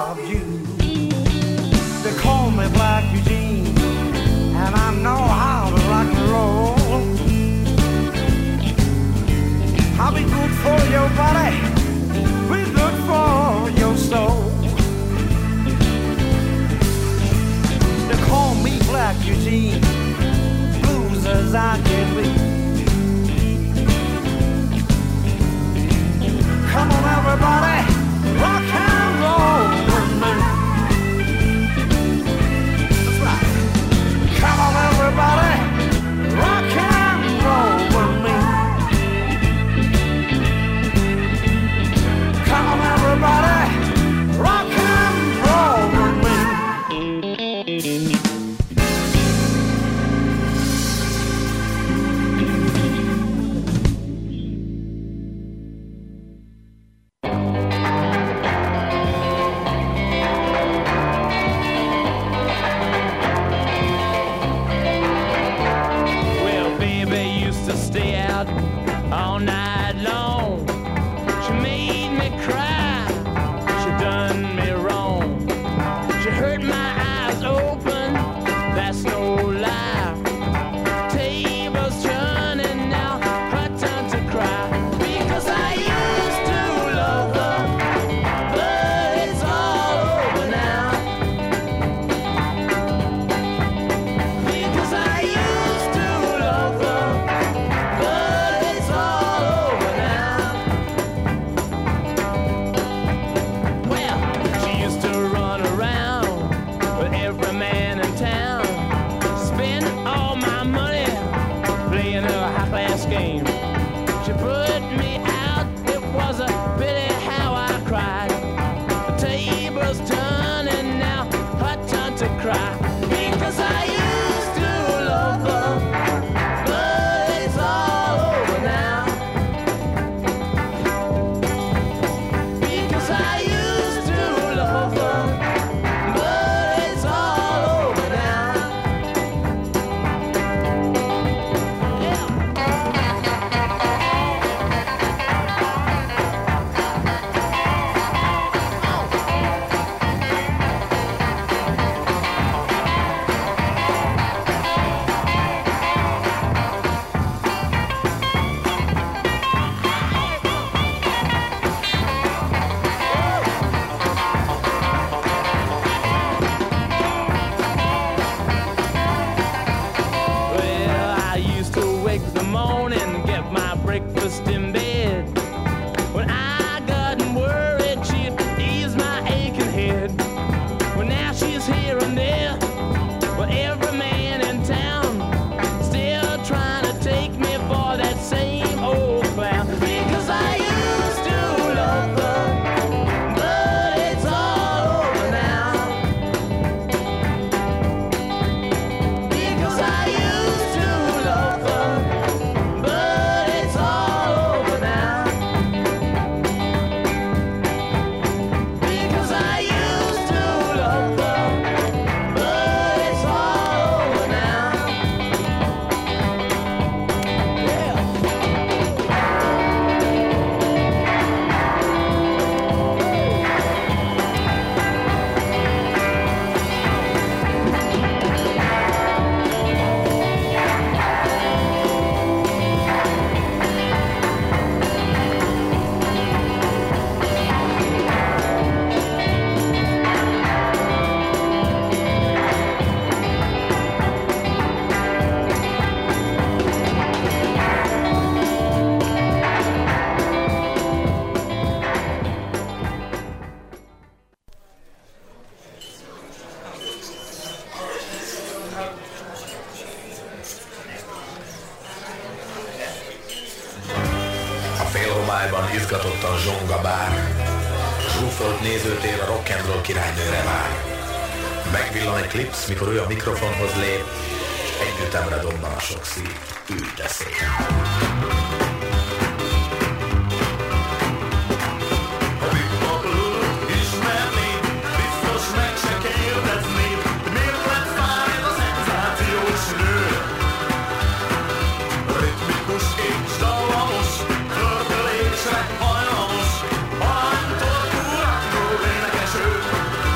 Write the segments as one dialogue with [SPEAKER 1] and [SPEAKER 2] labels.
[SPEAKER 1] love you. They call me Black Eugene, and I know how to rock and roll. I'll be good for your body, be good for your soul. They call me Black Eugene, blues as I can be. Come on everybody, rock and roll with me. That's right. Come on everybody, rock and roll with me. Come on everybody, rock and roll with me.
[SPEAKER 2] All night long, she made me cry, she done me wrong, she hurt my eyes open, that's no lie, tables turning now, her time to cry, because I used to love her, but it's all over now, because I used to love her. She put me out, it was a pity how I cried. The table's turning now, her turn to cry. Because I used to love her, but it's all over now. Because I used to love her, but it's all over now. Breakfast in bed. When I got worried, she'd ease my aching head. Well, now she's here and there. Well, every man in town still trying to take me for that same old clown. Because I used to love her, but it's all over now. Because I used to love her, but it's all over now. Because I used to love her, but it's all over now. Yeah.
[SPEAKER 3] A félhomályban izgatottan zsong a bár, zsúfolt nézőtér a rock'n'roll királynőre vár. Megvillan egy klipsz, mikor ő a mikrofonhoz lép, s együttemre dobban a sok szív, ülj de szép.
[SPEAKER 4] Hajlamos, hajlamos, hajlamos, hajlamos,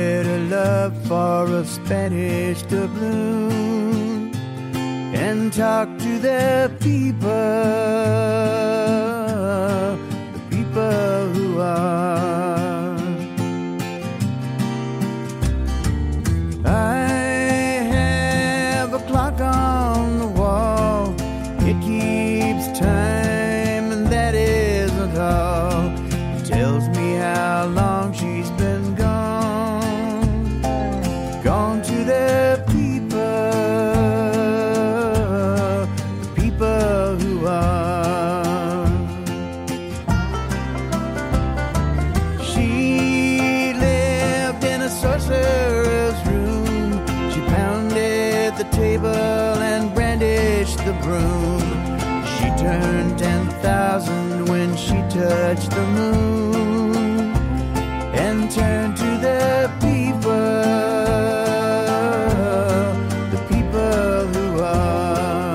[SPEAKER 1] traded her love for a Spanish doubloon and talked to the people who are. I have a clock on the wall. It keeps time, and that isn't all. It tells me how long she's been gone. Gone to the people who are. She lived in a sorcerer's room. She pounded the table and brandished the broom. She turned 10,000 when she touched the moon and turned to the people who are.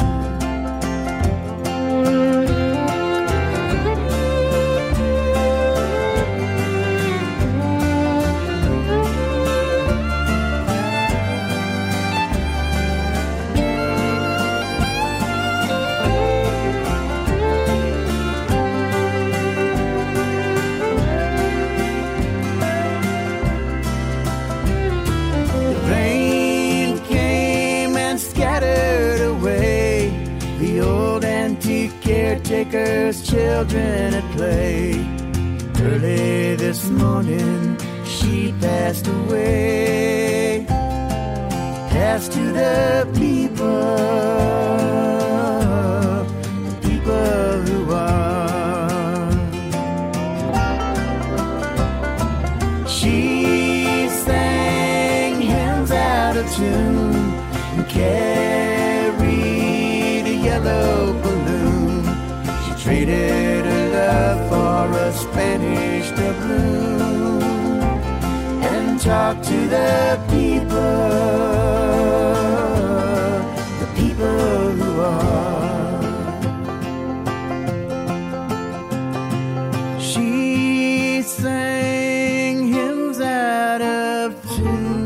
[SPEAKER 1] Caretaker's children at play. Early this morning she passed away. Passed to the people who are. She sang hymns out of tune and carried a yellow balloon. Traded her love for a Spanish doubloon and talked to the people who are. She sang hymns out of tune.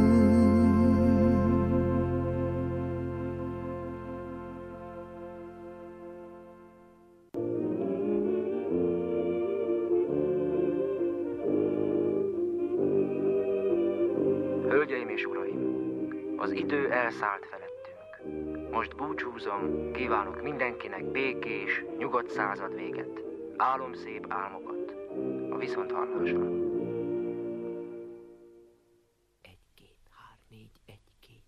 [SPEAKER 4] Hölgyeim és uraim, az idő elszállt felettünk. Most búcsúzom, kívánok mindenkinek békés, nyugodt század véget. Álom szép álmokat. A viszonthallásra. 1, 2, 3, 4, 1,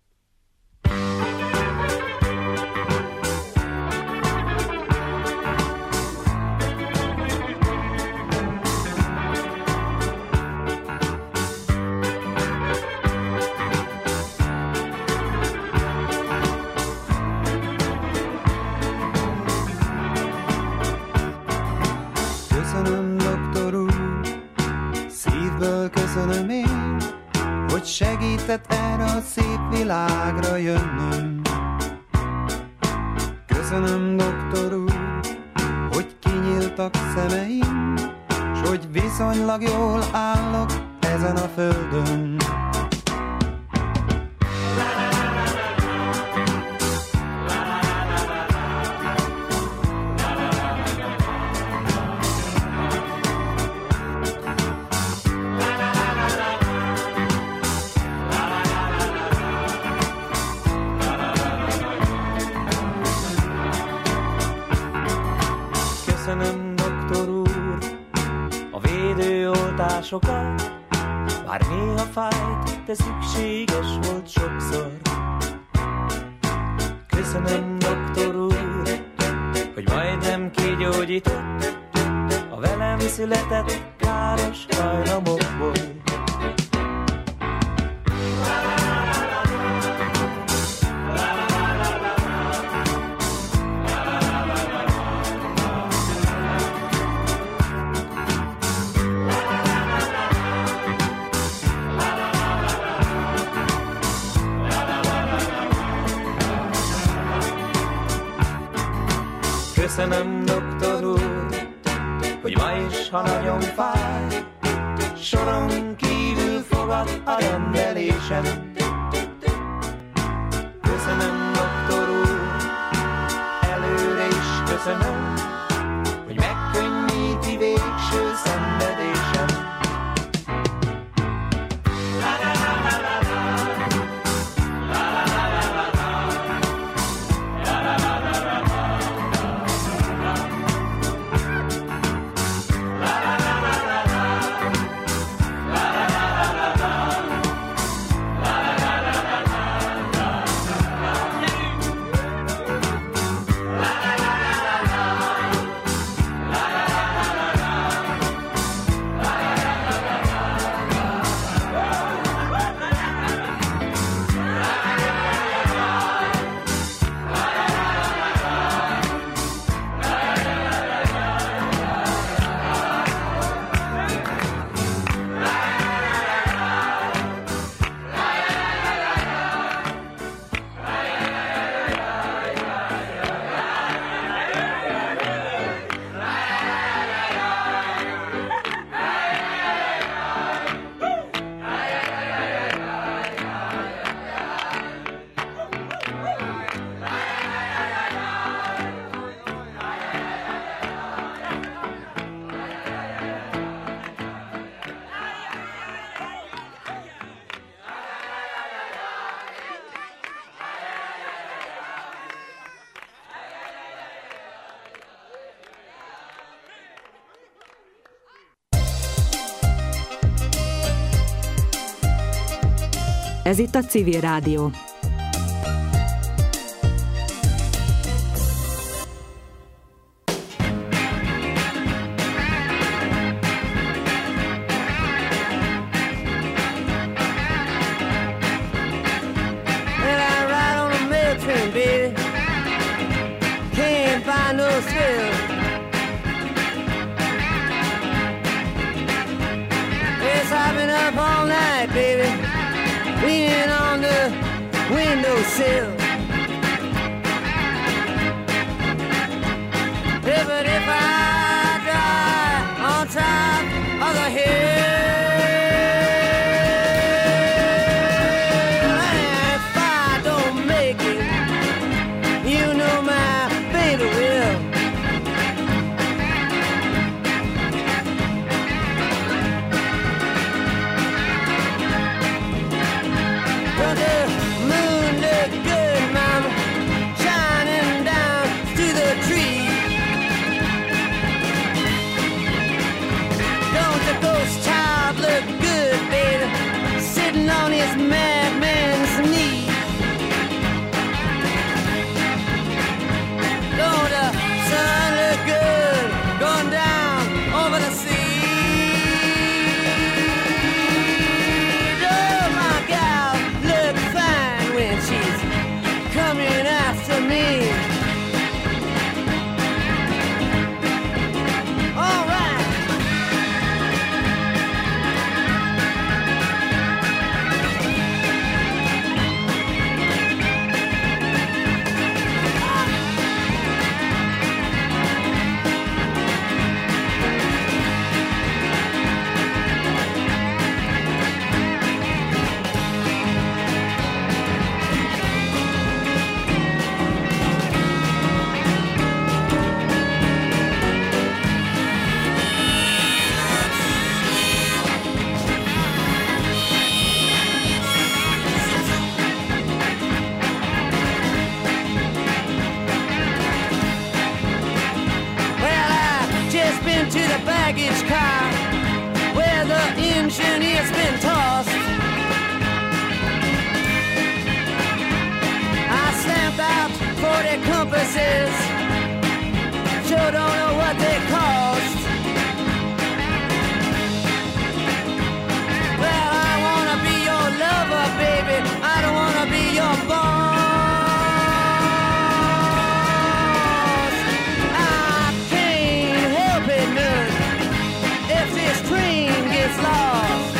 [SPEAKER 4] 2.
[SPEAKER 5] Köszönöm, doktor úr, szívből köszönöm én, hogy segített erre a szép világra jönnöm. Köszönöm, doktor úr, hogy kinyíltak szemeim, s hogy viszonylag jól állok ezen a földön. Köszönöm, doktor úr, a védőoltásokat, bár néha fájt, de szükséges volt sokszor. Köszönöm, doktor úr, hogy majdnem kigyógyított a velem született káros hajlamokból. Köszönöm, doktor úr, hogy ma is, ha nagyon fáj, soron kívül fogad át a rendelésen. Köszönöm, doktor úr, előre is köszönöm, hogy megkönnyíti végső szenvedésem.
[SPEAKER 6] Ez itt a Civil Rádió.
[SPEAKER 1] Windowsill. Yeah, but if I die on top of the hill, and if I don't make it, you know my baby will. But the moon look good, mama, shining down through the trees. Don't the ghost child look good, baby, sitting on his madman's knee? Don't the sun look good, going down over the sea? Coming after me. All right. To the baggage car where the engineer's been tossed. I stamped out 40 compasses, sure don't know what they cost. Well, I wanna be your lover, baby, I don't wanna be your boss. If this train gets lost,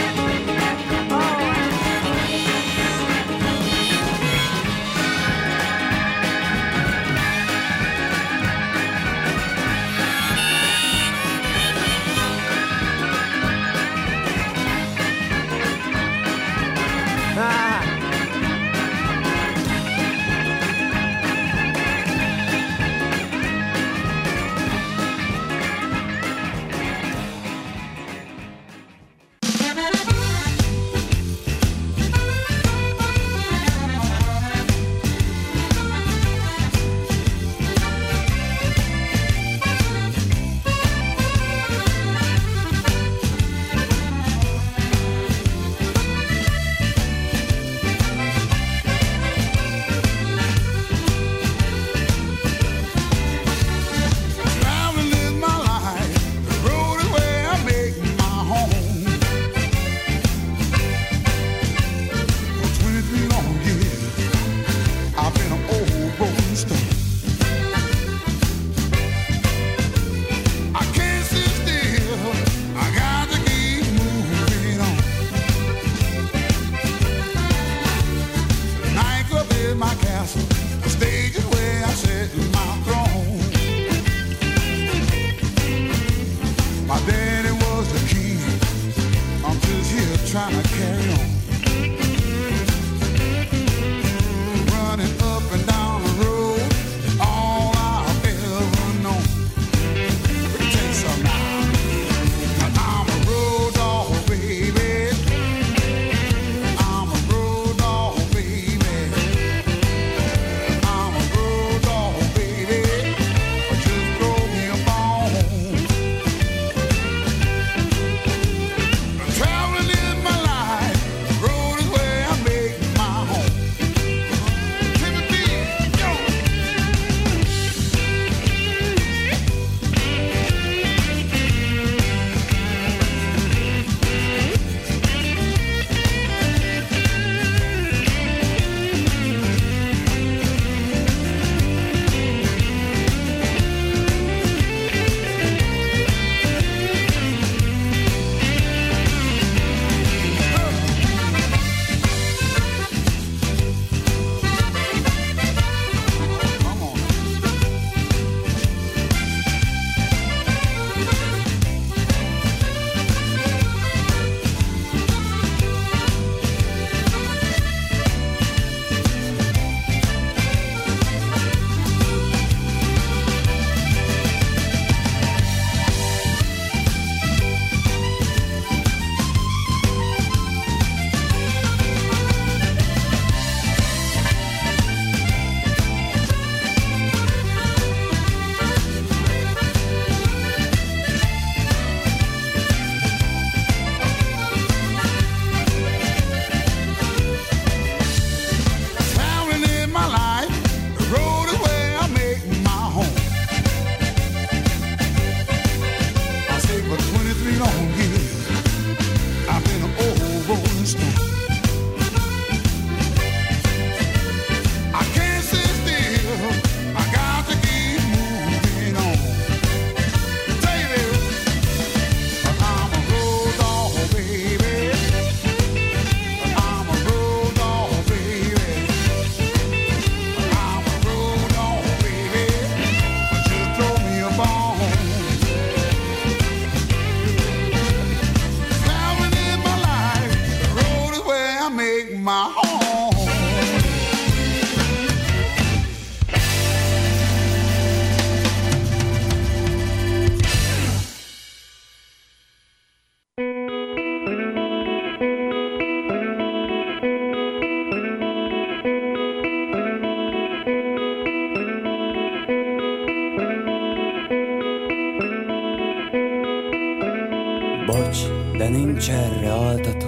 [SPEAKER 7] de nincs erre altató.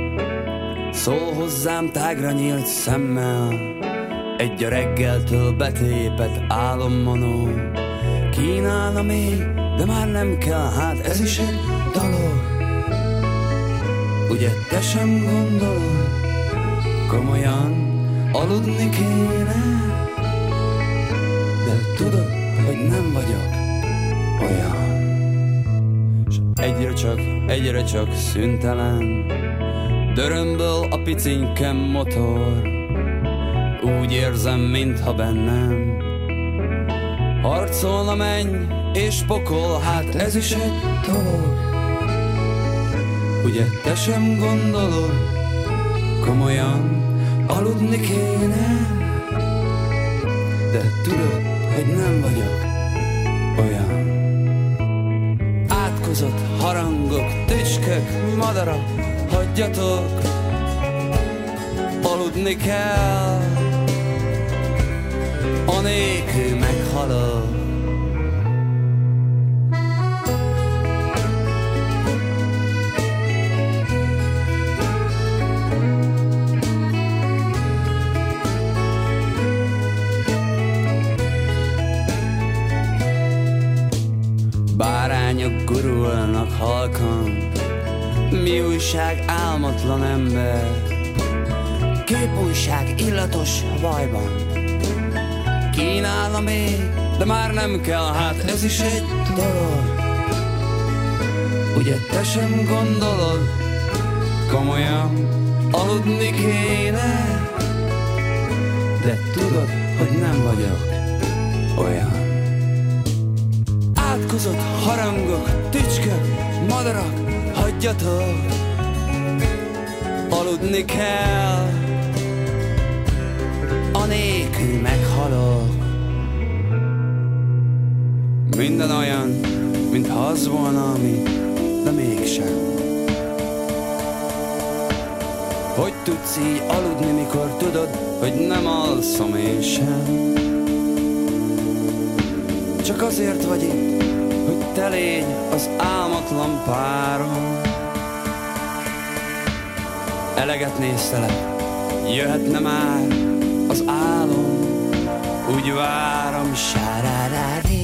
[SPEAKER 7] Szól hozzám tágra nyílt szemmel, egy a reggeltől betépett álommanó. Kínálna még, de már nem kell, hát ez is egy dolog. Ugye te sem gondolod, komolyan aludni kéne, de tudod, hogy nem vagyok olyan. S egyre csak szüntelen dörömböl a picinkem motor. Úgy érzem, mintha bennem harcolna menny és pokol, hát ez is egy dolog. Ugye te sem gondolod, komolyan aludni kéne, de tudod, hogy nem vagyok olyan. Átkozott harangok, tücskök, madarak, hagyjatok, aludni kell, anélkül meghalok. Bárányok gurulnak halkan, mi újság álmatlan ember, képújság illatos vajban. Kínálna még, de már nem kell, hát ez is egy dolog. Ugye te sem gondolod, komolyan aludni kéne, de tudod, hogy nem vagyok olyan. Átkozott harangok, tücskök, madarak, hagyjatok, aludni kell, anélkül meghalok. Minden olyan, mintha az volna, ami, de mégsem. Hogy tudsz így aludni, mikor tudod, hogy nem alszom én sem? Csak azért vagy itt, hogy te légy az álmatlan párom. Eleget néztelek, jöhetne már az álom, úgy várom, sárárári.